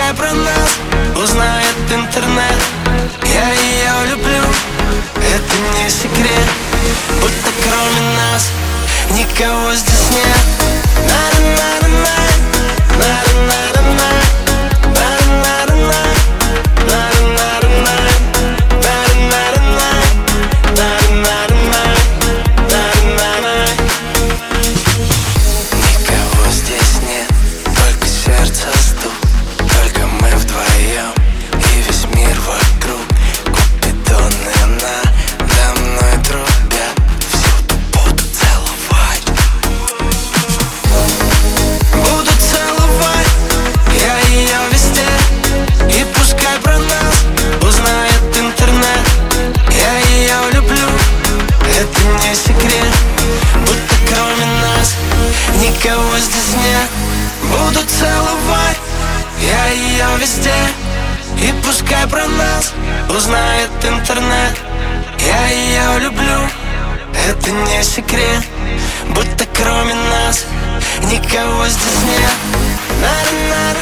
пускай про нас узнает интернет. Я ее люблю, это не секрет. Будто кроме нас никого здесь нет. Никого здесь нет, только сердце стук. Только мы вдвоем и весь мир вокруг. Купидоны надо мной трубят, всюду буду целовать. Буду целовать я ее везде, и пускай про нас узнает интернет. Я ее люблю, это не секрет. Будто кроме нас никого здесь нет. Буду целовать я ее везде, и пускай про нас узнает интернет. Я ее люблю, это не секрет. Будто кроме нас никого здесь нет.